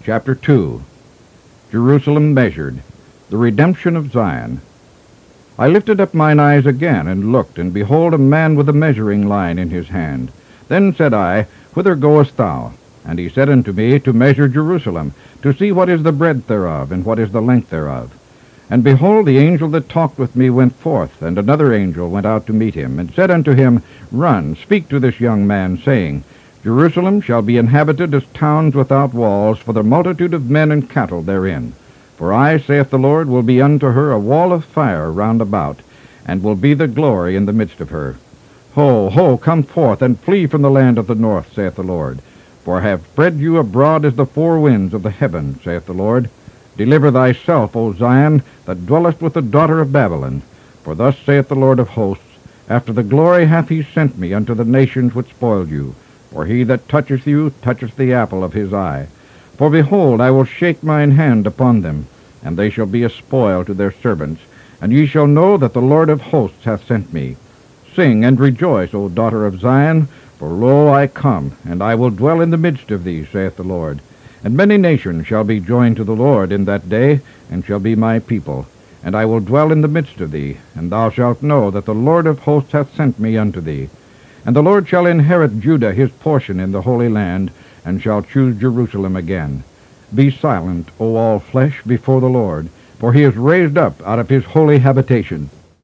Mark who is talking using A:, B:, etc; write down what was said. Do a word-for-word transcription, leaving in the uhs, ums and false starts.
A: Chapter two. Jerusalem Measured, the Redemption of Zion. I lifted up mine eyes again, and looked, and behold a man with a measuring line in his hand. Then said I, Whither goest thou? And he said unto me, To measure Jerusalem, to see what is the breadth thereof, and what is the length thereof. And behold, the angel that talked with me went forth, and another angel went out to meet him, and said unto him, Run, speak to this young man, saying, Jerusalem shall be inhabited as towns without walls, for the multitude of men and cattle therein. For I, saith the Lord, will be unto her a wall of fire round about, and will be the glory in the midst of her. Ho, ho, come forth, and flee from the land of the north, saith the Lord. For I have spread you abroad as the four winds of the heaven, saith the Lord. Deliver thyself, O Zion, that dwellest with the daughter of Babylon. For thus saith the Lord of hosts, After the glory hath he sent me unto the nations which spoiled you. For he that toucheth you toucheth the apple of his eye. For behold, I will shake mine hand upon them, and they shall be a spoil to their servants, and ye shall know that the Lord of hosts hath sent me. Sing and rejoice, O daughter of Zion, for lo, I come, and I will dwell in the midst of thee, saith the Lord. And many nations shall be joined to the Lord in that day, and shall be my people. And I will dwell in the midst of thee, and thou shalt know that the Lord of hosts hath sent me unto thee. And the Lord shall inherit Judah his portion in the Holy Land, and shall choose Jerusalem again. Be silent, O all flesh, before the Lord, for he is raised up out of his holy habitation.